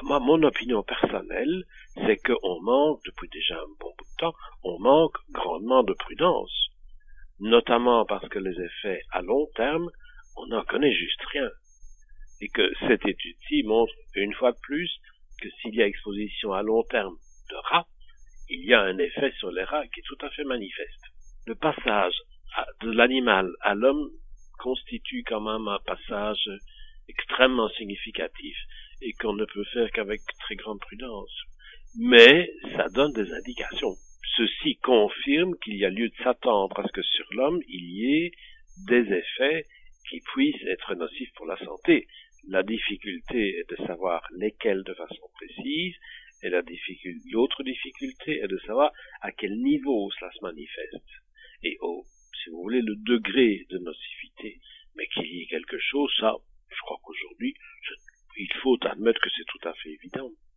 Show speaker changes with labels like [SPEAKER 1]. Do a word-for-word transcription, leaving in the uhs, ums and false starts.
[SPEAKER 1] moi, mon opinion personnelle, c'est qu'on manque, depuis déjà un bon bout de temps, on manque grandement de prudence. Notamment parce que les effets à long terme, on n'en connaît juste rien. Et que cette étude-ci montre une fois de plus que s'il y a exposition à long terme de rats, il y a un effet sur les rats qui est tout à fait manifeste. Le passage de l'animal à l'homme constitue quand même un passage extrêmement significatif et qu'on ne peut faire qu'avec très grande prudence. Mais ça donne des indications. Ceci confirme qu'il y a lieu de s'attendre à ce que sur l'homme, il y ait des effets qui puissent être nocifs pour la santé. La difficulté est de savoir lesquels de façon précise, et la difficulté, l'autre difficulté est de savoir à quel niveau cela se manifeste. Et au, si vous voulez, le degré de nocivité. Mais qu'il y ait quelque chose, ça, je crois qu'aujourd'hui, je, il faut admettre que c'est tout à fait évident.